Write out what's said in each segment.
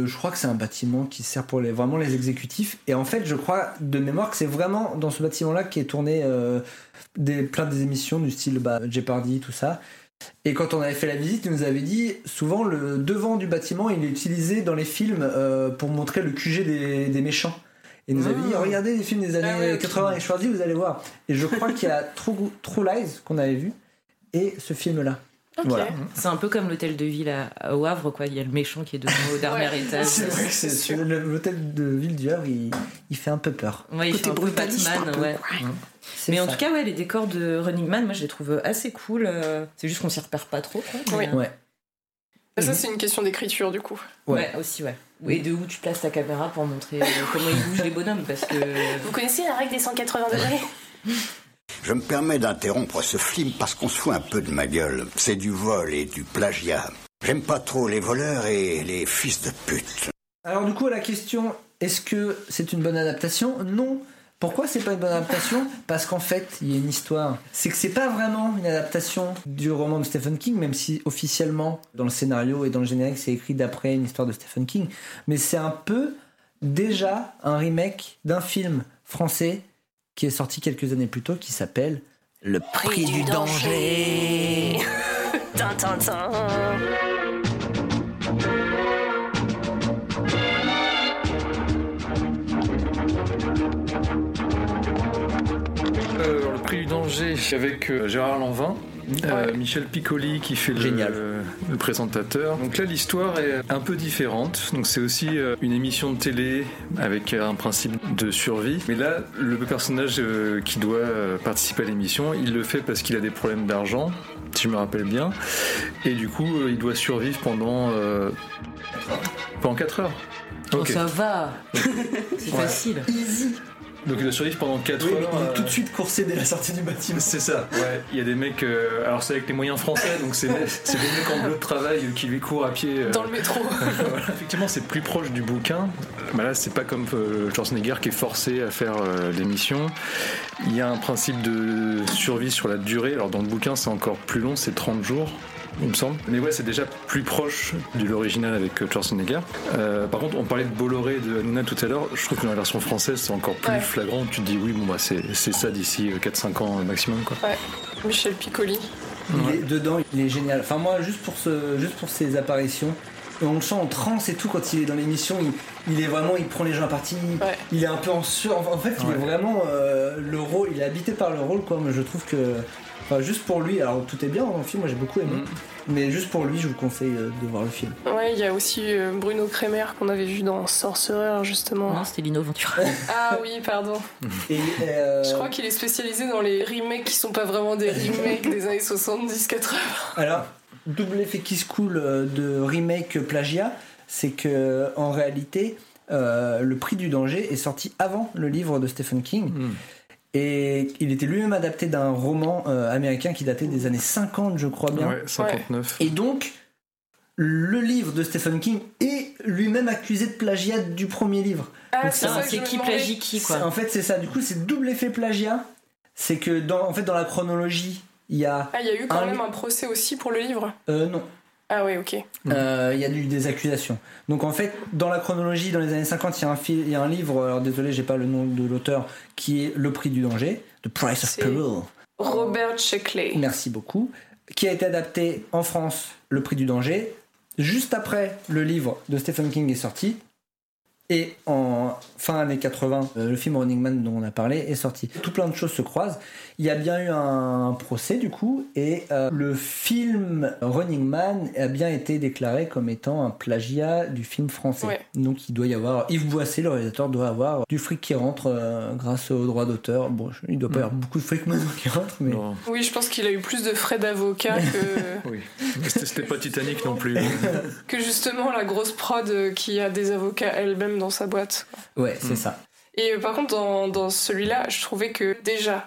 je crois que c'est un bâtiment qui sert pour vraiment les exécutifs. Et en fait, je crois de mémoire que c'est vraiment dans ce bâtiment-là qui est tourné plein des émissions du style Jeopardy, tout ça. Et quand on avait fait la visite, il nous avait dit souvent le devant du bâtiment, il est utilisé dans les films pour montrer le QG des méchants. Et il nous avait dit regardez les films des années 80 et Schwarzy, vous allez voir. Et je crois qu'il y a True Lies qu'on avait vu et ce film-là. Okay. Voilà. C'est un peu comme l'hôtel de ville au Havre, quoi. Il y a le méchant qui est devant au dernier étage. C'est vrai que l'hôtel de ville du Havre, il fait un peu peur. Ouais, il fait un peu Batman, ouais. Mais en tout cas, les décors de Running Man, moi je les trouve assez cool. C'est juste qu'on s'y repère pas trop, quoi. Oui. Ouais. Ça, c'est une question d'écriture, du coup. Ouais, aussi, ouais. Et de où tu places ta caméra pour montrer comment ils bougent les bonhommes, parce que... Vous connaissez la règle des 180 degrés ? Je me permets d'interrompre ce film parce qu'on se fout un peu de ma gueule. C'est du vol et du plagiat. J'aime pas trop les voleurs et les fils de pute. Alors du coup, la question, est-ce que c'est une bonne adaptation ? Non. Pourquoi c'est pas une bonne adaptation ? Parce qu'en fait, il y a une histoire. C'est que c'est pas vraiment une adaptation du roman de Stephen King, même si officiellement, dans le scénario et dans le générique, c'est écrit d'après une histoire de Stephen King. Mais c'est un peu déjà un remake d'un film français qui est sorti quelques années plus tôt, qui s'appelle Le Prix du danger. Tintintin. Le Prix du danger avec Gérard Lanvin. Michel Piccoli qui fait le présentateur. Donc là l'histoire est un peu différente. Donc c'est aussi une émission de télé avec un principe de survie. Mais là le personnage qui doit participer à l'émission, il le fait parce qu'il a des problèmes d'argent, si je me rappelle bien. Et du coup il doit survivre pendant 4 heures. Oh, ça va. C'est facile. Easy. Donc il doit survivre pendant 4 heures. Il est tout de suite coursé dès la sortie du bâtiment. C'est ça, ouais. Il y a des mecs, alors c'est avec les moyens français, donc c'est des mecs en bleu de travail qui lui courent à pied. Dans le métro. Voilà. Effectivement, c'est plus proche du bouquin. Là, c'est pas comme Schwarzenegger qui est forcé à faire l'émission. Il y a un principe de survie sur la durée. Alors dans le bouquin, c'est encore plus long, c'est 30 jours. Il me semble. Mais ouais, c'est déjà plus proche de l'original avec Schwarzenegger. Par contre, on parlait de Bolloré et de Hanouna tout à l'heure. Je trouve que dans la version française, c'est encore plus flagrant. Tu te dis, oui, c'est ça d'ici 4-5 ans maximum, quoi. Ouais, Michel Piccoli. Dedans, il est génial. Enfin, moi, juste pour ses apparitions, on le sent en transe et tout quand il est dans l'émission. Il est vraiment, il prend les gens à partie. Ouais. Il est un peu en fait, il est vraiment le rôle. Il est habité par le rôle, quoi. Mais je trouve que. Enfin, juste pour lui, alors tout est bien dans le film, moi j'ai beaucoup aimé, mais juste pour lui, je vous conseille de voir le film. Ouais, il y a aussi Bruno Kremer qu'on avait vu dans Sorcerer, justement. Non, c'était Lino Ventura. Ah oui, pardon. Et je crois qu'il est spécialisé dans les remakes qui sont pas vraiment des remakes des années 70-80. Alors, double effet qui se coule de remake plagiat, c'est que en réalité, le Prix du danger est sorti avant le livre de Stephen King. Et il était lui-même adapté d'un roman américain qui datait des années 50, je crois bien. Ouais, 59. Et donc, le livre de Stephen King est lui-même accusé de plagiat du premier livre. Ah, donc, c'est qui plagie qui, quoi. En fait, c'est ça. Du coup, c'est double effet plagiat. C'est que dans la chronologie, il y a... Ah, il y a eu quand même un procès aussi pour le livre ? Non. Ah oui, ok. Il y a eu des accusations. Donc en fait, dans la chronologie, dans les années 50, il y a un livre, alors désolé, j'ai pas le nom de l'auteur, qui est Le Prix du danger, The Price of Peril. Robert Sheckley. Merci beaucoup. Qui a été adapté en France, Le Prix du danger, juste après le livre de Stephen King est sorti. Et en fin années 80, le film Running Man dont on a parlé est sorti. Tout plein de choses se croisent. Il y a bien eu un procès du coup, et le film Running Man a bien été déclaré comme étant un plagiat du film français. Ouais. Donc il doit y avoir, Yves Boisset, le réalisateur, doit avoir du fric qui rentre grâce aux droits d'auteur. Bon, il doit pas y avoir beaucoup de fric maintenant qui rentre, mais... Non. Oui, je pense qu'il a eu plus de frais d'avocat que... Oui, c'était pas Titanic non plus. Que justement la grosse prod qui a des avocats elle-même dans sa boîte. Ouais, c'est ça. Et par contre, dans celui-là, je trouvais que déjà,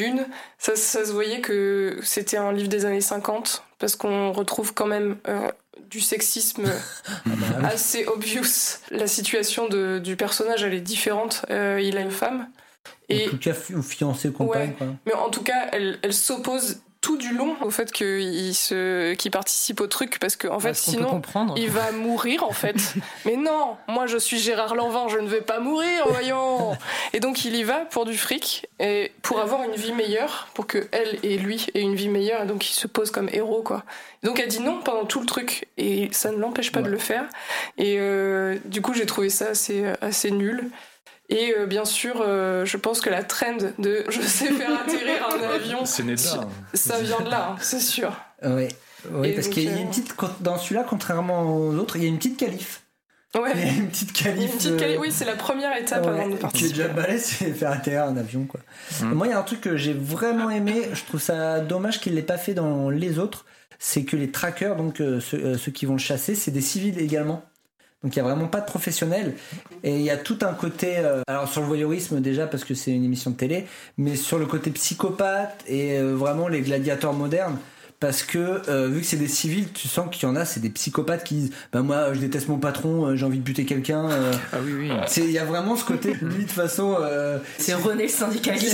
ça se voyait que c'était un livre des années 50, parce qu'on retrouve quand même du sexisme assez obvious. La situation du personnage, elle est différente. Il a une femme. Et en tout cas, fiancée ou compagne. Ouais, mais en tout cas, elle s'oppose tout du long au fait qu'il participe au truc parce que en fait sinon il va mourir en fait. Mais non, moi je suis Gérard Lanvin, je ne vais pas mourir, voyons. Et donc il y va pour du fric et pour avoir une vie meilleure, pour que elle et lui aient une vie meilleure, et donc il se pose comme héros quoi. Donc elle dit non pendant tout le truc et ça ne l'empêche pas de le faire. Et du coup j'ai trouvé ça assez nul. Et bien sûr, je pense que la trend de je sais faire atterrir un avion, c'est né de là. Ça vient de là, c'est sûr. Oui, parce qu'il y a une petite, dans celui-là, contrairement aux autres, il y a une petite qualif. Ouais. Il y a une petite qualif. Oui, c'est la première étape avant de partir. Qui est déjà balèze, c'est faire atterrir un avion, quoi. Moi, il y a un truc que j'ai vraiment aimé, je trouve ça dommage qu'il ne l'ait pas fait dans les autres, c'est que les trackers, donc ceux qui vont le chasser, c'est des civils également. Donc il n'y a vraiment pas de professionnels et il y a tout un côté alors sur le voyeurisme déjà parce que c'est une émission de télé, mais sur le côté psychopathe et vraiment les gladiateurs modernes, parce que vu que c'est des civils, tu sens qu'il y en a, c'est des psychopathes qui disent bah moi je déteste mon patron, j'ai envie de buter quelqu'un. Ah oui. Il y a vraiment ce côté, lui de toute façon c'est René le syndicaliste.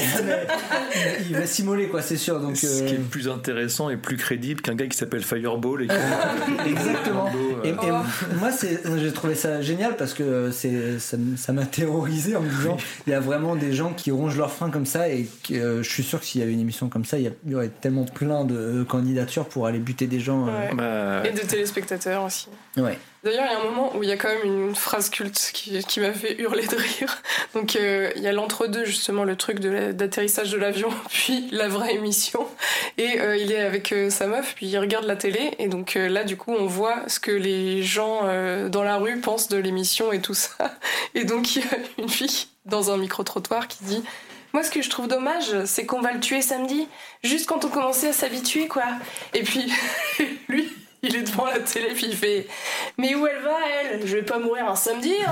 il va s'immoler quoi, c'est sûr. Donc ce qui est plus intéressant et plus crédible qu'un gars qui s'appelle Fireball et exactement. Et moi j'ai trouvé ça génial parce que ça m'a terrorisé en me disant il y a vraiment des gens qui rongent leurs freins comme ça, et je suis sûr que s'il y avait une émission comme ça, il y aurait tellement plein de candidats pour aller buter des gens. Et de téléspectateurs aussi. Ouais. D'ailleurs, il y a un moment où il y a quand même une phrase culte qui m'a fait hurler de rire. Donc, il y a l'entre-deux, justement, le truc d'atterrissage de l'avion, puis la vraie émission. Et il est avec sa meuf, puis il regarde la télé. Et donc là, du coup, on voit ce que les gens dans la rue pensent de l'émission et tout ça. Et donc, il y a une fille dans un micro-trottoir qui dit... Moi, ce que je trouve dommage, c'est qu'on va le tuer samedi, juste quand on commençait à s'habituer, quoi. Et puis, lui, il est devant la télé, puis il fait « Mais où elle va, elle ? Je vais pas mourir un samedi, hein ?»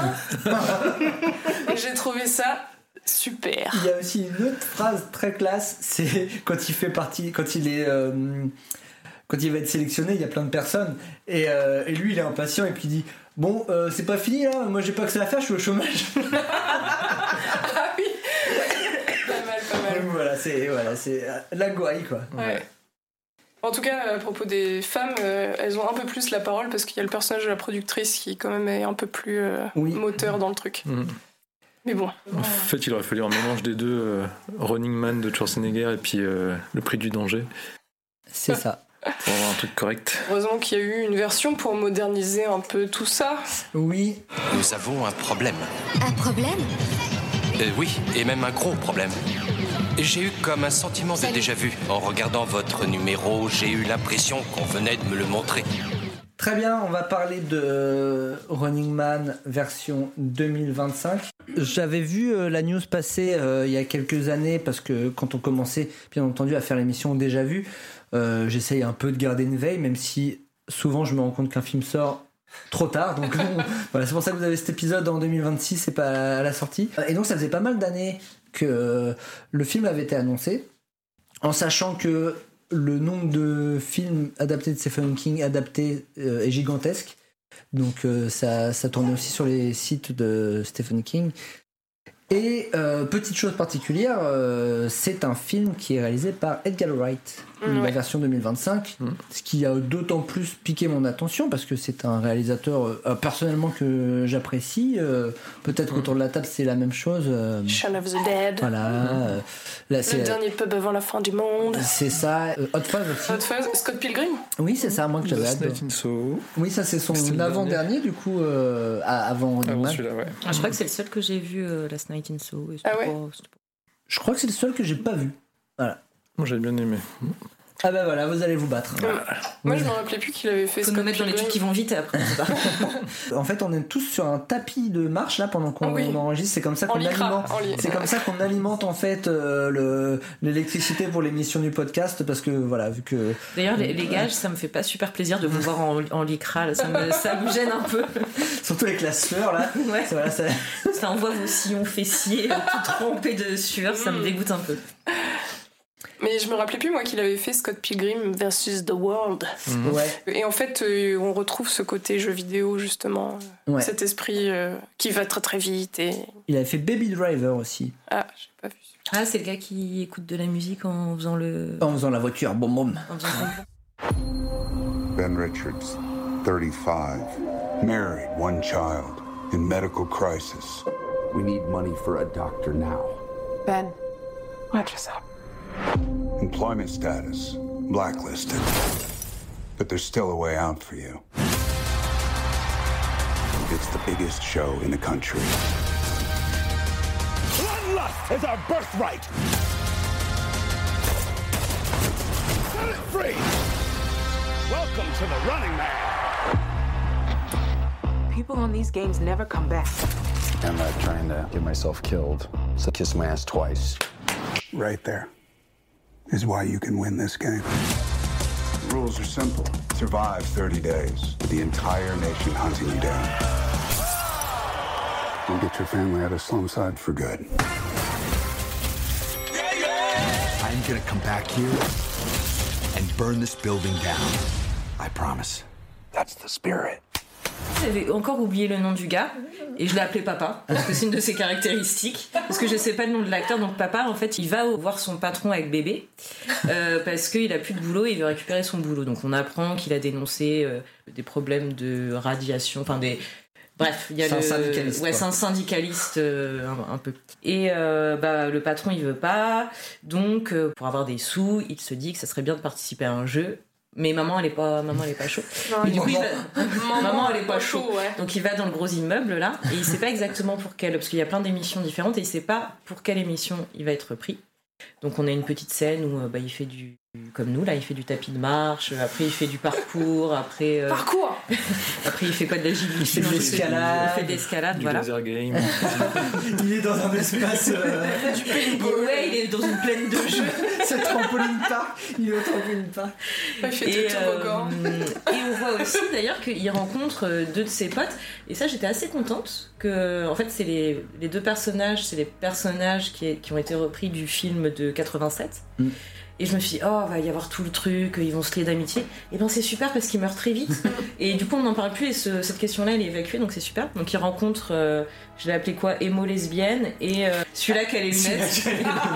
Et j'ai trouvé ça super. Il y a aussi une autre phrase très classe, c'est quand il fait partie, quand il va être sélectionné, il y a plein de personnes, et lui, il est impatient, et puis il dit « Bon, c'est pas fini, là, moi j'ai pas que ça à faire, je suis au chômage. » Ah oui. Voilà, c'est la gouaille quoi. Ouais. En tout cas, à propos des femmes, elles ont un peu plus la parole parce qu'il y a le personnage de la productrice qui quand même est un peu plus moteur dans le truc. Mais bon. En fait, il aurait fallu un mélange des deux, Running Man de Schwarzenegger et puis Le Prix du Danger. C'est ça. Pour avoir un truc correct. Heureusement qu'il y a eu une version pour moderniser un peu tout ça. Oui. Nous avons un problème. Un problème ? Oui, et même un gros problème. J'ai eu comme un sentiment de déjà-vu. En regardant votre numéro, j'ai eu l'impression qu'on venait de me le montrer. Très bien, on va parler de Running Man version 2025. J'avais vu la news passer il y a quelques années, parce que quand on commençait, bien entendu, à faire l'émission Déjà Vu, j'essaye un peu de garder une veille, même si souvent je me rends compte qu'un film sort trop tard, donc voilà, c'est pour ça que vous avez cet épisode en 2026 et pas à la sortie. Et donc ça faisait pas mal d'années que le film avait été annoncé, en sachant que le nombre de films adaptés de Stephen King est gigantesque, donc ça tournait aussi sur les sites de Stephen King. Et petite chose particulière, c'est un film qui est réalisé par Edgar Wright, la version 2025, ce qui a d'autant plus piqué mon attention parce que c'est un réalisateur personnellement que j'apprécie. Peut-être autour de la table c'est la même chose. Shaun of the Dead. Voilà. Là, le dernier pub avant la fin du monde. C'est ça. Hot Fuzz aussi. Hot Fuzz, Scott Pilgrim. Oui, c'est ça, moi que j'avais hâte. Oui, ça c'est son avant-dernier du coup, avant celui-là, ouais. Je crois que c'est le seul que j'ai vu, Last Night in Soho. Ah ouais. Je crois que c'est le seul que j'ai pas vu. Voilà. Moi j'ai bien aimé. Ah bah voilà, vous allez vous battre. Moi je me rappelais plus qu'il avait fait Faut nous mettre dans les trucs qui vont vite et après. En fait, on est tous sur un tapis de marche là pendant qu'on enregistre. C'est comme ça qu'on alimente. C'est comme ça qu'on alimente en fait l'électricité pour l'émission du podcast, parce que voilà, vu que. D'ailleurs, les gars, ça me fait pas super plaisir de vous voir en lycra. Là, ça me gêne un peu. Surtout avec la sueur là. Ouais. Voilà, ça envoie vos sillons fessiers tout trempés de sueur. Ça me dégoûte un peu. Mais je me rappelais plus, moi, qu'il avait fait Scott Pilgrim versus The World. Ouais. Et en fait, on retrouve ce côté jeu vidéo, justement. Ouais. Cet esprit qui va très très vite. Et... Il avait fait Baby Driver aussi. Ah, j'ai pas vu. Ah, c'est le gars qui écoute de la musique en faisant En faisant la voiture, boum boum. Ben Richards, 35, married, one child, in medical crisis. We need money for a doctor now. Ben, what just happened? Employment status, blacklisted. But there's still a way out for you. It's the biggest show in the country. Bloodlust is our birthright! Set it free! Welcome to the Running Man! People on these games never come back. I'm not trying to get myself killed, so kiss my ass twice. Right there is why you can win this game. The rules are simple. Survive 30 days with the entire nation hunting you down. And get your family out of Slumside for good. I'm gonna come back here and burn this building down. I promise. That's the spirit. J'avais encore oublié le nom du gars et je l'ai appelé Papa parce que c'est une de ses caractéristiques, parce que je sais pas le nom de l'acteur. Donc Papa, en fait, il va voir son patron avec bébé parce qu'il a plus de boulot et il veut récupérer son boulot. Donc on apprend qu'il a dénoncé des problèmes de radiation, enfin des... Bref, il y a c'est un syndicaliste. Ouais, c'est un syndicaliste un peu. Et le patron il veut pas, donc pour avoir des sous, il se dit que ça serait bien de participer à un jeu. Mais maman elle est pas chaud. Non, et du coup, maman elle est pas chaud. Ouais. Donc il va dans le gros immeuble là et il sait pas exactement pour quelle, parce qu'il y a plein d'émissions différentes et il sait pas pour quelle émission il va être pris. Donc on a une petite scène où il fait du, comme nous là, il fait du tapis de marche, après il fait du parcours, après Parcours. après il fait quoi, de l'agilité, Il fait de l'escalade. il fait de l'escalade, Du voilà. laser game. Il est dans un espace. Ouais, il est dans une plaine de jeux. C'est trampoline park. Il est au trampoline park. Il fait Et, tout toboggan. et on voit aussi d'ailleurs qu'il rencontre deux de ses potes, et ça j'étais assez contente que, en fait, c'est les deux personnages, c'est les personnages qui ont été repris du film de 87. Et je me suis dit, oh, va y avoir tout le truc, ils vont se lier d'amitié. Et ben c'est super parce qu'ils meurent très vite. Et du coup, on n'en parle plus et cette question-là, elle est évacuée, donc c'est super. Donc ils rencontrent, je l'ai appelé quoi, émo lesbienne, et celui-là qui a les lunettes.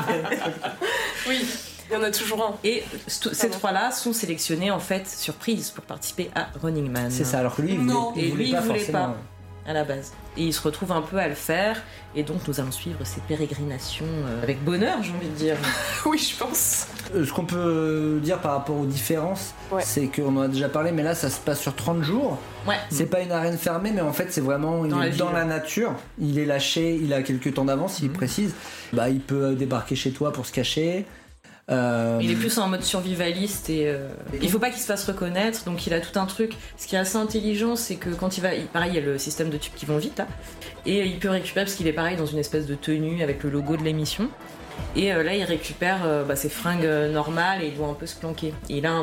Oui, il y en a toujours un. Et ces trois-là sont sélectionnés, en fait, surprise, pour participer à Running Man. C'est ça, alors que lui, il voulait il voulait forcément. pas. À la base. Et il se retrouve un peu à le faire, et donc nous allons suivre ses pérégrinations avec bonheur, j'ai envie de dire. Oui, je pense. Ce qu'on peut dire par rapport aux différences, c'est qu'on en a déjà parlé, mais là ça se passe sur 30 jours. Ouais. C'est pas une arène fermée, mais en fait c'est vraiment dans la nature. Il est lâché, il a quelques temps d'avance, il précise. Il peut débarquer chez toi pour se cacher. Il est plus en mode survivaliste et il faut pas qu'il se fasse reconnaître, donc il a tout un truc. Ce qui est assez intelligent, c'est que quand il va, pareil, il y a le système de tubes qui vont vite là, et il peut récupérer, parce qu'il est pareil dans une espèce de tenue avec le logo de l'émission, et là il récupère ses fringues normales et il doit un peu se planquer. Et il a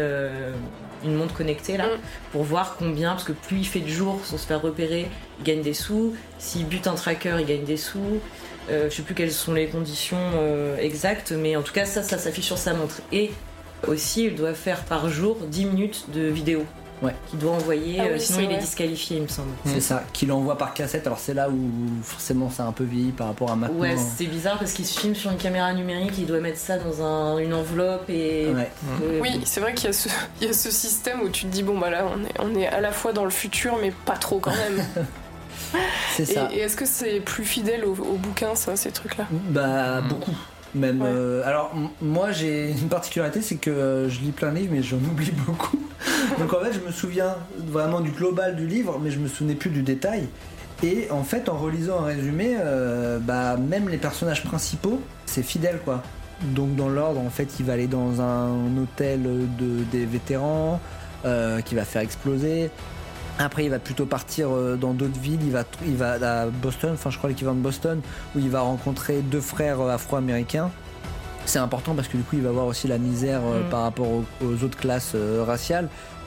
une montre connectée là pour voir combien, parce que plus il fait de jours sans se faire repérer, il gagne des sous. S'il bute un tracker, il gagne des sous. Je sais plus quelles sont les conditions exactes, mais en tout cas ça s'affiche sur sa montre. Et aussi il doit faire par jour 10 minutes de vidéo qu'il doit envoyer, sinon il est disqualifié, il me semble. C'est ça, qu'il envoie par cassette. Alors c'est là où forcément c'est un peu vieilli par rapport à maintenant. Ouais, c'est bizarre parce qu'il se filme sur une caméra numérique, il doit mettre ça dans une enveloppe et... Oui, c'est vrai qu'il y a ce système où tu te dis bon bah là on est à la fois dans le futur mais pas trop quand même. C'est ça. Et est-ce que c'est plus fidèle au bouquin, ça, ces trucs-là ? Beaucoup. Même. Alors, moi, j'ai une particularité, c'est que je lis plein de livres, mais j'en oublie beaucoup. Donc, en fait, je me souviens vraiment du global du livre, mais je me souvenais plus du détail. Et en fait, en relisant un résumé, même les personnages principaux, c'est fidèle, quoi. Donc, dans l'ordre, en fait, il va aller dans un hôtel des vétérans qui va faire exploser. Après, il va plutôt partir dans d'autres villes. Il va à Boston, je crois l'équivalent de Boston, où il va rencontrer deux frères afro-américains. C'est important parce que du coup, il va voir aussi la misère par rapport aux autres classes raciales.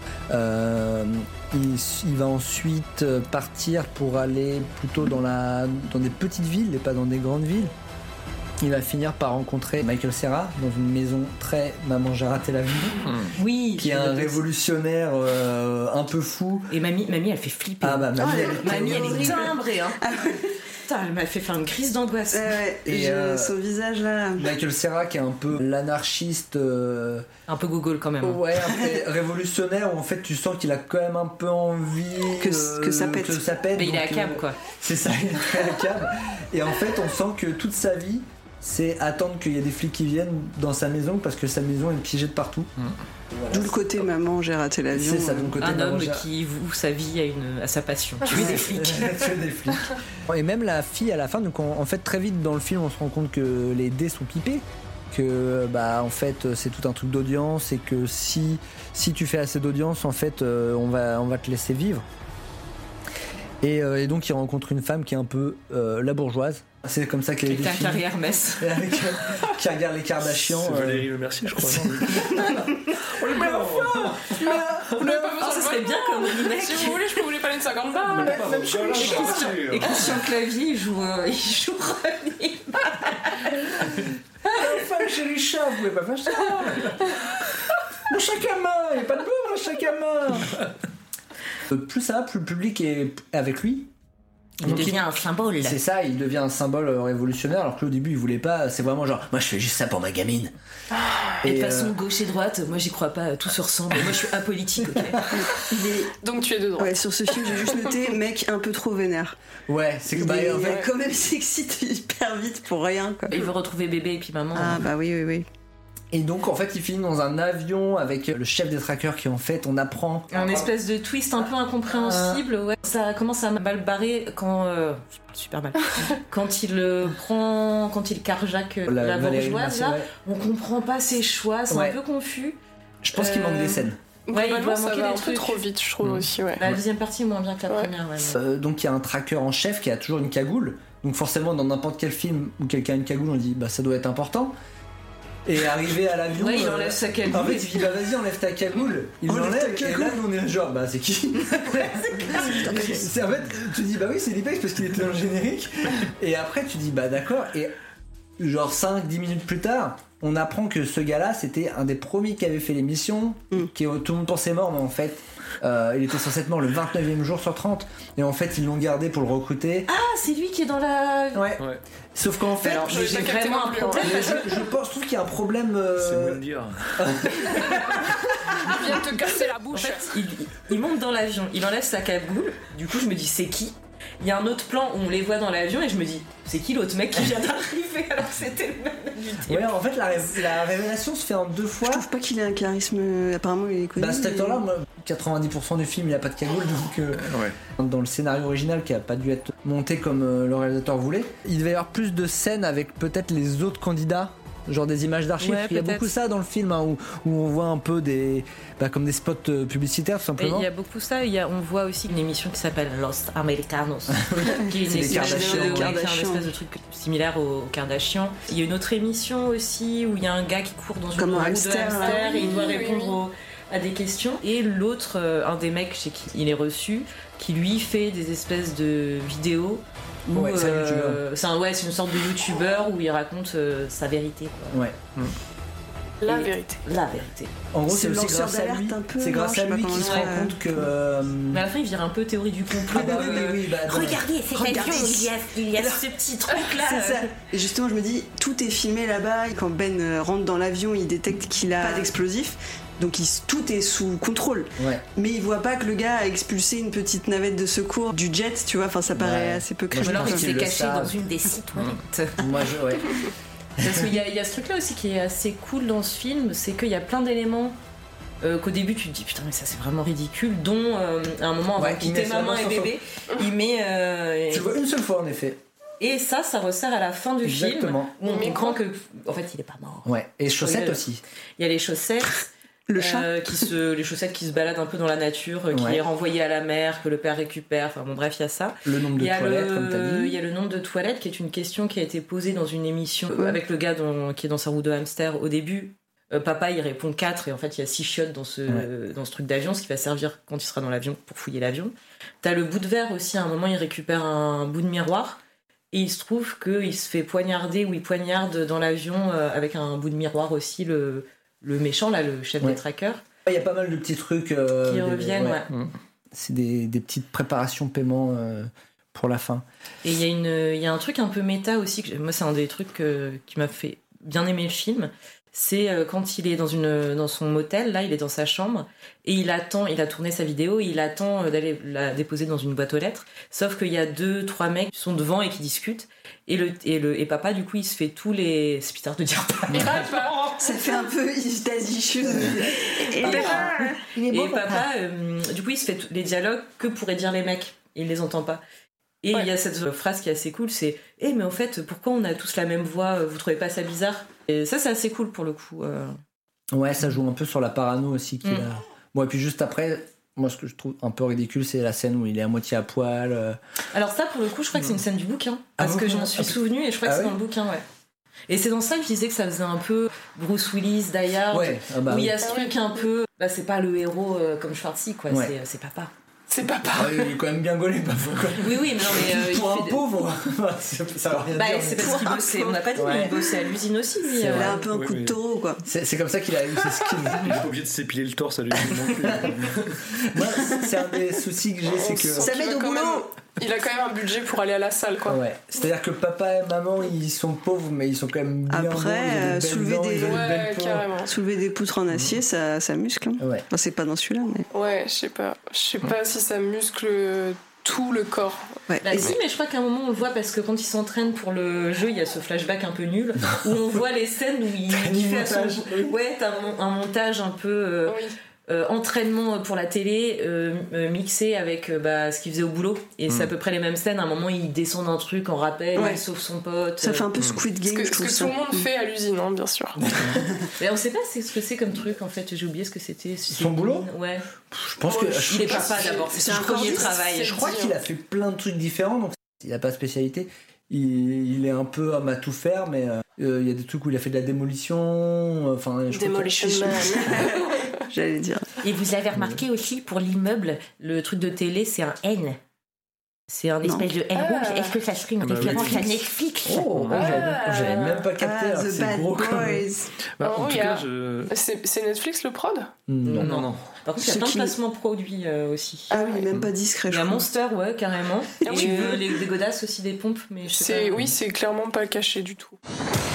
Il va ensuite partir pour aller plutôt dans des petites villes et pas dans des grandes villes. il va finir par rencontrer Michael Cera dans une maison très Maman j'ai raté l'avion. Oui. Qui est un révolutionnaire un peu fou. Et mamie elle fait flipper. Ah bah mamie elle est timbrée. Hein. Putain, elle m'a fait faire une crise d'angoisse. Et son visage là. Michael Cera qui est un peu l'anarchiste. Un peu gogol quand même. Ouais, un peu révolutionnaire où en fait tu sens qu'il a quand même un peu envie que ça pète. Mais il est à cab quoi. C'est ça, il est à cab. Et en fait on sent que toute sa vie c'est attendre qu'il y ait des flics qui viennent dans sa maison parce que sa maison est piégée de partout. Voilà. D'où le côté maman j'ai raté l'avion. C'est ça, donc côté un homme qui voue sa vie à sa passion. Tuer des flics. Tuer des flics. Et même la fille à la fin, donc en fait très vite dans le film on se rend compte que les dés sont pipés, que en fait c'est tout un truc d'audience et que si tu fais assez d'audience en fait on va te laisser vivre. Et donc il rencontre une femme qui est un peu la bourgeoise. C'est comme ça qu'elle est définie. Carrie Hermès. Qui regarde les Kardashians. C'est Valérie Le Mercier, je crois. On les met enfin. Vous n'avez pas besoin ça serait bien comme mec. Si vous voulez, je peux vous les parler de 50 balles. Et Christian Clavier, il joue Ronnie. Enfin, chez les chats, vous pouvez pas faire ça. Le sac à main, il n'y a pas de beurre, le sac à main. Plus ça va, plus le public est avec lui. Il devient un symbole. C'est ça, il devient un symbole révolutionnaire alors que au début il voulait pas, c'est vraiment genre moi je fais juste ça pour ma gamine. Et de façon gauche et droite, moi j'y crois pas, tout se ressemble. Moi je suis apolitique, ok. Donc tu es de droite. Ouais, sur ce film j'ai juste noté mec un peu trop vénère. Ouais, c'est que en fait quand même s'excite hyper vite pour rien quoi. Il veut retrouver bébé et puis maman. Ah bah oui. Et donc en fait il finit dans un avion avec le chef des trackers qui en fait on apprend un espèce de twist un peu incompréhensible. Ouais. Ça commence à mal barrer quand super mal quand il carjack la bourgeoise là, on comprend pas ses choix, c'est un peu confus. Je pense qu'il manque des scènes. Ouais, il doit ça manquer va des un peu trucs. trop vite, je trouve aussi. Ouais. La deuxième partie est moins bien que la première. Ouais. Donc il y a un tracker en chef qui a toujours une cagoule. Donc forcément dans n'importe quel film où quelqu'un a une cagoule on dit bah ça doit être important. Et arrivé à l'avion, il enlève sa cagoule. En fait, il dit bah vas-y, enlève ta cagoule. Il l'enlève et là nous on est genre bah c'est qui c'est en fait tu dis bah oui c'est Lipex parce qu'il était dans le générique. Et après tu dis bah d'accord et genre 5-10 minutes plus tard on apprend que ce gars-là c'était un des premiers qui avait fait l'émission, qui tout le monde pensait mort mais en fait il était censé être mort le 29e jour sur 30 et en fait ils l'ont gardé pour le recruter. Ah c'est lui qui est dans la... Ouais. Sauf qu'en fait j'ai vraiment un problème. Je trouve qu'il y a un problème C'est moins de dire. Il vient te casser la bouche. En fait, il monte dans l'avion, il enlève sa cagoule, du coup je me dis c'est qui. Il y a un autre plan où on les voit dans l'avion et je me dis c'est qui l'autre mec qui vient d'arriver alors que c'était le même du type. Ouais en fait la révélation se fait en 2 fois. Je trouve pas qu'il ait un charisme, apparemment il est connu. Bah cet acteur là, 90% du film il a pas de cagoule donc dans le scénario original qui a pas dû être monté comme le réalisateur voulait, il devait y avoir plus de scènes avec peut-être les autres candidats. Genre des images d'archives, il y a beaucoup ça dans le film où on voit un peu des comme des spots publicitaires tout simplement. Il y a beaucoup ça, on voit aussi une émission qui s'appelle Los Americanos qui est une espèce de truc similaire aux Kardashians. Il y a une autre émission aussi où il y a un gars qui court dans une roue de hamster et il doit répondre à des questions. Et l'autre, un des mecs chez qui il est reçu, qui lui fait des espèces de vidéos. C'est une sorte de youtubeur où il raconte sa vérité quoi. La vérité. En gros c'est aussi grâce à lui. C'est grâce à lui qu'il se rend compte que. Mais à la fin il vire un peu théorie du complot. Regardez cet avion, il y a ce petit truc là. C'est ça. Et justement je me dis tout est filmé là-bas. Quand Ben rentre dans l'avion il détecte qu'il a pas d'explosif. Donc tout est sous contrôle. Mais il voit pas que le gars a expulsé une petite navette de secours du jet, tu vois. Enfin, ça paraît assez peu crédible. Alors il s'est caché dans une des toilettes. Parce qu'il y a ce truc-là aussi qui est assez cool dans ce film, c'est qu'il y a plein d'éléments qu'au début tu te dis putain mais ça c'est vraiment ridicule, dont à un moment avant de quitter maman et bébé, il met... Tu vois une seule fois en effet. Et ça resserre à la fin du film, où on comprend que en fait il est pas mort. Ouais, et chaussettes aussi. Il y a les chaussettes. Le chat les chaussettes qui se baladent un peu dans la nature, qui est renvoyé à la mer, que le père récupère, enfin bon bref il y a ça. Le nombre de toilettes comme t'as dit. Il y a le nombre de toilettes qui est une question qui a été posée dans une émission avec le gars qui est dans sa roue de hamster au début. Papa il répond 4 et en fait il y a 6 chiottes dans ce truc d'avion, ce qui va servir quand il sera dans l'avion pour fouiller l'avion. T'as le bout de verre aussi, à un moment il récupère un bout de miroir Et il se trouve qu'il se fait poignarder ou il poignarde dans l'avion avec un bout de miroir aussi le méchant, là, le chef des trackers. Il y a pas mal de petits trucs qui reviennent, ouais. C'est des petites préparations paiement pour la fin. Et il y a un truc un peu méta aussi, moi c'est un des trucs qui m'a fait bien aimer le film. C'est quand il est dans son motel, là, il est dans sa chambre, et il a tourné sa vidéo, et il attend d'aller la déposer dans une boîte aux lettres, sauf qu'il y a 2-3 mecs qui sont devant et qui discutent, et papa, du coup, il se fait tous les... C'est bizarre de dire papa. Ça fait un peu daddy issues. Et papa, du coup, il se fait les dialogues que pourraient dire les mecs, il les entend pas. Et il y a cette phrase qui est assez cool, c'est « mais en fait, pourquoi on a tous la même voix, vous trouvez pas ça bizarre ?» Et ça, c'est assez cool pour le coup. Ouais, ça joue un peu sur la parano aussi qu'il a. Bon, et puis juste après, moi, ce que je trouve un peu ridicule, c'est la scène où il est à moitié à poil. Alors ça, pour le coup, je crois que c'est une scène du bouquin. Parce que je m'en suis souvenu et je crois que c'est dans le bouquin, ouais. Et c'est dans ça que je disais que ça faisait un peu Bruce Willis, Die Hard, où il y a ce truc un peu... Bah, c'est pas le héros comme Schwarzy, quoi, c'est papa. C'est papa. Il est quand même bien gaulé, parfois. Oui, mais non, mais pour un pauvre, ça va rien dire. C'est parce qu'il bossait. On n'a pas dit, mais il bossait à l'usine aussi. Lui. Il a un peu un coup de taureau, quoi. C'est comme ça qu'il a eu ses skills. Il est pas obligé de s'épiler le torse à l'usine non plus. Moi, c'est un des soucis que j'ai, c'est que ça met au boulot. Il a quand même un budget pour aller à la salle, quoi. Ouais. C'est-à-dire que papa et maman, ils sont pauvres, mais ils sont quand même bien. Après, soulever des poutres en acier, ça muscle. Hein. Ouais. Enfin, c'est pas dans celui-là, mais. Ouais, je sais pas si ça muscle tout le corps. Ouais. Bah, si, mais je crois qu'à un moment on le voit parce que quand il s'entraîne pour le jeu, il y a ce flashback un peu nul où on voit les scènes où il fait ouais, t'as un montage un peu. Entraînement pour la télé mixé avec ce qu'il faisait au boulot et c'est à peu près les mêmes scènes. À un moment il descend d'un truc en rappel, il sauve son pote, ça fait un peu Squid Game. Ce que tout le monde fait à l'usine, hein, bien sûr. Mais on sait pas ce que c'est comme truc en fait, j'ai oublié ce que c'était. Son boulot. Ouais, je pense que il est papa d'abord, c'est son premier travail. Je crois qu'il a fait plein de trucs différents, donc il a pas de spécialité. Il est un peu homme à tout faire, mais il y a des trucs où il a fait de la démolition. Demolition Man. J'allais dire. Et vous avez remarqué aussi pour l'immeuble, le truc de télé, c'est un N. C'est un espèce de N rouge. Est-ce que ça serait une référence à Netflix? J'avais même pas capté. The Bad Boys. En tout cas, c'est Netflix le prod? Non. Par contre, il y a plein de placements produits aussi. Ah oui, même pas discret. Il y a Monster, ouais, carrément. Et les godasses aussi, des pompes, mais je sais pas. Oui, c'est clairement pas caché du tout.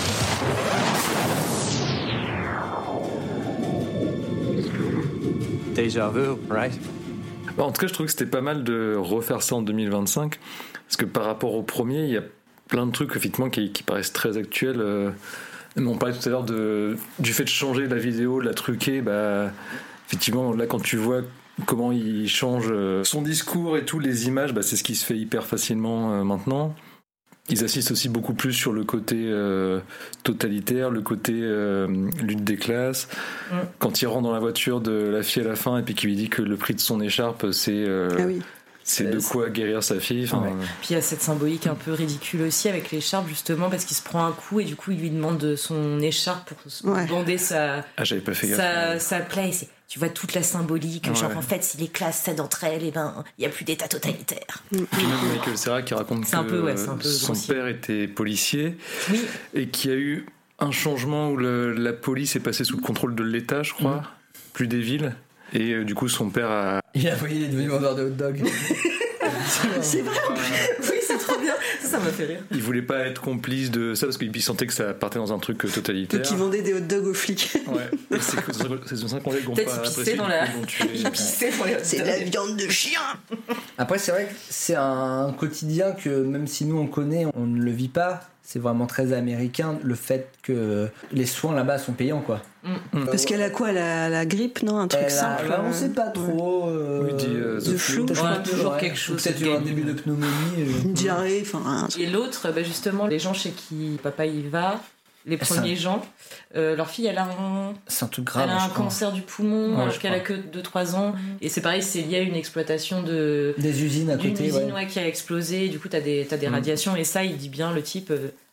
Déjà vu, right? En tout cas, je trouve que c'était pas mal de refaire ça en 2025, parce que par rapport au premier, il y a plein de trucs effectivement qui paraissent très actuels. On parlait tout à l'heure du fait de changer la vidéo, de la truquer. Effectivement, là, quand tu vois comment il change son discours et tout, les images, c'est ce qui se fait hyper facilement maintenant. Ils assistent aussi beaucoup plus sur le côté totalitaire, le côté lutte des classes. Quand il rentre dans la voiture de la fille à la fin et puis qu'il lui dit que le prix de son écharpe, c'est de quoi guérir sa fille. Puis il y a cette symbolique un peu ridicule aussi avec l'écharpe, justement, parce qu'il se prend un coup et du coup il lui demande son écharpe pour bander j'avais pas fait gaffe. sa plaie. Tu vois toute la symbolique, en fait, si les classes cèdent entre elles, il n'y a plus d'état totalitaire. Puis même Michael Cera qui raconte que son père était policier et qu'il y a eu un changement où la police est passée sous le contrôle de l'État, je crois, plus des villes. Et du coup, son père a... Il est devenu vendeur de hot dog. C'est vrai. Oui, c'est trop bien. Ça m'a fait rire. Il voulait pas être complice de ça parce qu'il sentait que ça partait dans un truc totalitaire. Donc il vendait des hot dogs aux flics. Ouais. Et c'est ça qu'on les peut-être il pissait dans la... Il pissait dans les hot dogs. C'est de la viande de chien. Après, c'est vrai que c'est un quotidien que même si nous on connaît, on ne le vit pas. C'est vraiment très américain, le fait que les soins là-bas sont payants, quoi. Parce qu'elle a quoi, la grippe, non? Un truc simple. On sait pas trop. Il dit The flu. Toujours quelque chose. Peut-être un début de pneumonie. Une diarrhée, enfin. Et l'autre, justement, les gens chez qui papa y va, les premiers gens, leur fille, elle a c'est un truc grave, elle a un cancer du poumon, alors qu'elle a que 2-3 ans. Et c'est pareil, c'est lié à une exploitation des usines à côté. D'une usine qui a explosé, et du coup, t'as des radiations. Et ça, il dit bien, le type,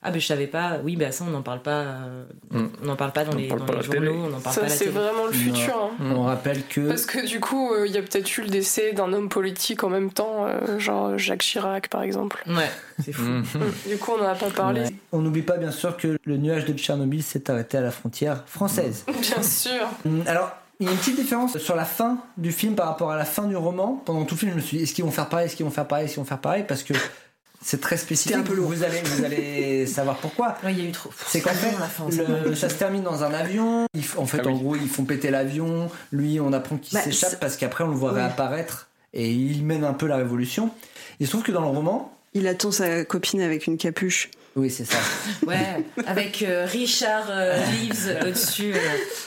ah ben je savais pas, oui ben ça on n'en parle pas, on n'en parle pas dans les journaux, on n'en parle ça, pas à la télé. C'est vraiment le futur. Hein. On rappelle que... Parce que du coup, il y a peut-être eu le décès d'un homme politique en même temps, genre Jacques Chirac par exemple. Ouais, c'est fou. Du coup, on n'en a pas parlé. Ouais. On n'oublie pas bien sûr que le nuage de Tchernobyl s'est arrêté à la frontière française. Bien sûr. Alors, il y a une petite différence sur la fin du film par rapport à la fin du roman. Pendant tout le film, je me suis dit, est-ce qu'ils vont faire pareil, parce que c'est très spécifique. Un peu lourd. Vous allez savoir pourquoi. Ouais, il y a eu trop. C'est qu'en fait, ça se termine dans un avion. En gros, ils font péter l'avion. Lui, on apprend qu'il s'échappe parce qu'après, on le voit réapparaître et il mène un peu la révolution. Il se trouve que dans le roman, il attend sa copine avec une capuche. Oui, c'est ça. Ouais, avec Richard Reeves au-dessus.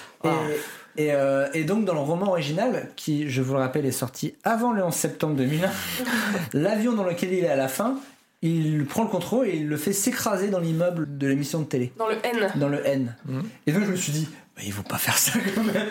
Et donc dans le roman original, qui je vous le rappelle est sorti avant le 11 septembre 2001, l'avion dans lequel il est à la fin, il prend le contrôle et il le fait s'écraser dans l'immeuble de l'émission de télé. Dans le N. Dans le N. Et donc je me suis dit, ils vont pas faire ça quand même.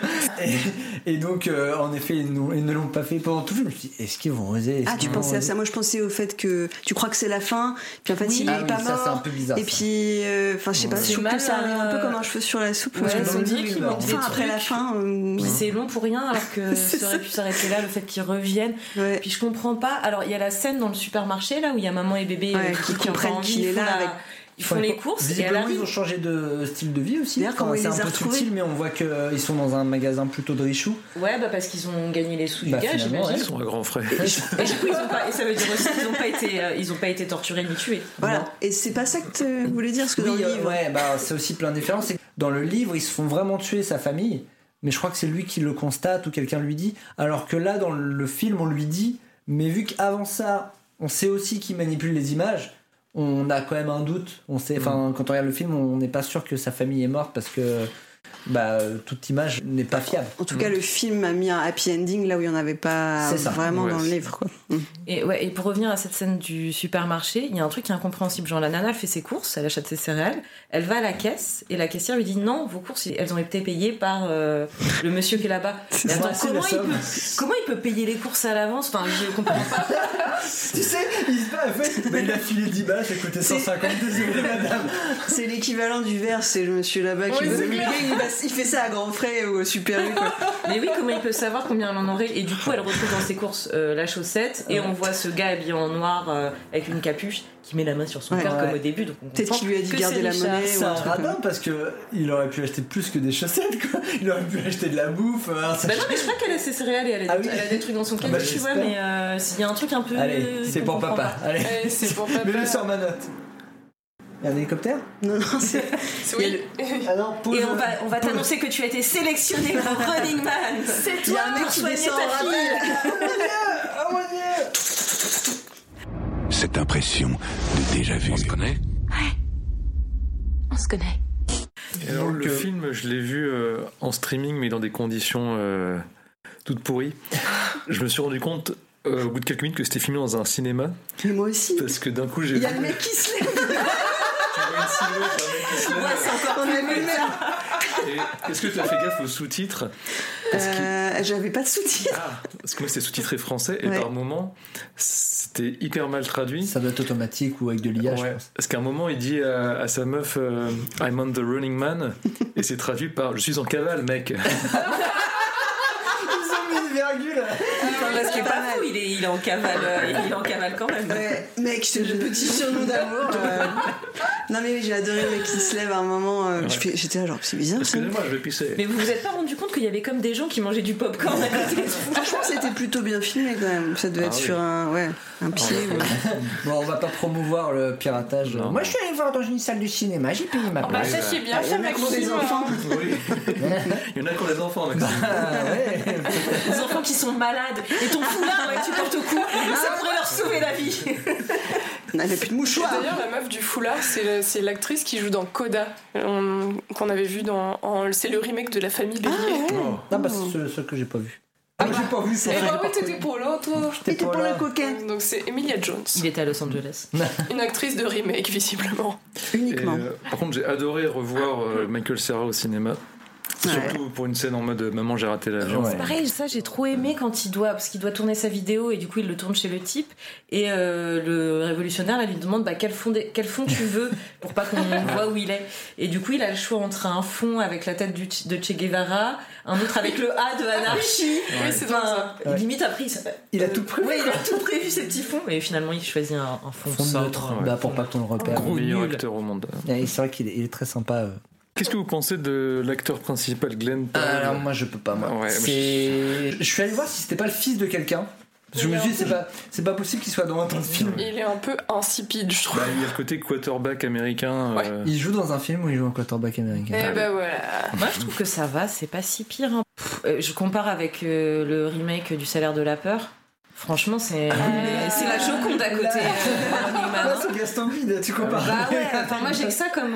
Et donc en effet ils ne l'ont pas fait pendant tout le film. Je me suis dit, est-ce qu'ils vont oser? Tu pensais à ça? Moi je pensais au fait que tu crois que c'est la fin, puis en fait il est pas mort. Ça c'est un peu bizarre. Et puis je sais pas, je trouve que ça arrive un peu comme un cheveu sur la soupe. Ouais, on dit qu'ils vont enfin après la fin. C'est long pour rien alors que ça aurait pu s'arrêter là, le fait qu'ils reviennent. Ouais. Puis je comprends pas. Alors il y a la scène dans le supermarché là où il y a maman et bébé qui comprennent qu'il est là avec. Ils font les courses et alors ils ont changé de style de vie aussi. C'est un peu subtil, mais on voit qu'ils sont dans un magasin plutôt de richoux. Ouais, parce qu'ils ont gagné les sous du gars, j'imagine. Ils sont à grands frais. Et du coup, ça veut dire aussi qu'ils n'ont pas été torturés ni tués. Voilà. Et c'est pas ça que tu voulais dire, parce que dans le livre. Ouais, c'est aussi plein de différences. C'est que dans le livre, ils se font vraiment tuer sa famille, mais je crois que c'est lui qui le constate ou quelqu'un lui dit. Alors que là, dans le film, on lui dit, mais vu qu'avant ça, on sait aussi qu'il manipule les images. On a quand même un doute. On sait, quand on regarde le film, on n'est pas sûr que sa famille est morte parce que toute image n'est pas fiable. En tout cas, le film a mis un happy ending là où il n'y en avait pas vraiment dans le livre. Quoi. Et pour revenir à cette scène du supermarché, il y a un truc qui est incompréhensible. Genre, la nana, elle fait ses courses, elle achète ses céréales, elle va à la caisse et la caissière lui dit non, vos courses, elles ont été payées par le monsieur qui est là-bas. Mais attends, comment il peut payer les courses à l'avance? Enfin, je comprends pas. Tu sais, il a filé 10 balles, ça coûtait 150, désolé madame. C'est l'équivalent du verre, c'est le monsieur là-bas qui il fait ça à grands frais ou au Super U, quoi. Mais oui, comment il peut savoir combien elle en aurait? Et du coup, elle retrouve dans ses courses la chaussette et on voit ce gars habillé en noir avec une capuche qui met la main sur son cœur comme au début. Peut-être qu'il lui a dit garder la monnaie. C'est un radin parce qu'il aurait pu acheter plus que des chaussettes, quoi. Il aurait pu acheter de la bouffe. Non, mais je crois qu'elle a ses céréales et elle a des trucs dans son caddie, tu vois. Mais il y a un truc un peu. Allez, c'est pour papa. Allez, c'est pour papa. Mets-le sur ma note. Il y a un hélicoptère? Non, c'est. Oui. Et on va t'annoncer que tu as été sélectionné pour Running Man. C'est toi, un mec qui descend ta fille. Oh mon Dieu! Cette impression de déjà-vu. On se connaît? Ouais. On se connaît. Et alors, le film, je l'ai vu en streaming, mais dans des conditions toutes pourries. Je me suis rendu compte au bout de quelques minutes que c'était filmé dans un cinéma. Mais moi aussi. Parce que d'un coup, j'ai vu. Il y a le mec qui se lève. Ouais, c'est encore plus Et est-ce que tu as fait gaffe aux sous-titres? J'avais pas de sous-titres. Parce que moi c'était sous-titré français et par moment c'était hyper mal traduit. Ça doit être automatique ou avec de l'IA, je pense. Parce qu'à un moment il dit à sa meuf I'm on the running man et c'est traduit par je suis en cavale, mec. Ils ont mis une virgule. Parce qu'il est pas fou, il est en cavale, il est en cavale quand même. Ouais, mec, c'est le petit surnom d'amour. Non mais oui, j'ai adoré le mec qui se lève à un moment. J'étais là genre c'est bizarre. Excusez-moi, je vais pisser. Mais vous vous êtes pas rendu compte qu'il y avait comme des gens qui mangeaient du popcorn à côté? Franchement, c'était plutôt bien filmé quand même. Ça devait être sur un pied. Bon, on va pas promouvoir le piratage. Non. Moi, je suis allé voir dans une salle de cinéma, j'ai payé ma place. Ça c'est bien fait, pour des enfants. Oui. Il y en a qui ont des enfants, Maxime. Des enfants qui sont malades et ton foulard que tu portes au cou, ça pourrait leur sauver la vie. On n'avait plus de mouchoirs. D'ailleurs, la meuf du foulard, c'est l'actrice qui joue dans Coda, qu'on avait vu c'est le remake de La Famille Bélier. Non, c'est ce que j'ai pas vu. J'ai pas vu ça. Oui, t'étais pour l'autre. T'étais pour le coquin. Donc c'est Emilia Jones. Il était à Los Angeles. Une actrice de remake, visiblement. Uniquement. Par contre, j'ai adoré revoir Michael Cera au cinéma. Surtout pour une scène en mode maman j'ai raté l'avion. C'est pareil, ça j'ai trop aimé quand parce qu'il doit tourner sa vidéo et du coup il le tourne chez le type et le révolutionnaire, elle lui demande quel fond tu veux pour pas qu'on voit où il est. Et du coup, il a le choix entre un fond avec la tête de Che Guevara, un autre avec le A de anarchie. Oui, c'est ça. Limite après, il a tout prévu. Ouais, il a tout prévu ces petits fonds. Et finalement, il choisit un fond neutre, pour pas qu'on le repère. Gros meilleur acteur au monde. Et c'est vrai qu'il est très sympa. Qu'est-ce que vous pensez de l'acteur principal, Glenn Powell? Alors moi je peux pas. Ouais, je suis allé voir si c'était pas le fils de quelqu'un. Parce que je me suis dit c'est pas possible qu'il soit dans un temps de film. Il est un peu insipide, je trouve. Il y a le côté quarterback américain. Ouais. Il joue dans un film où il joue un quarterback américain. Et voilà. Moi je trouve que ça va, c'est pas si pire. Je compare avec le remake du Salaire de la peur. Franchement, c'est la Joconde à côté. C'est Gaston Bide, tu compares. Bah ouais, moi j'ai que ça comme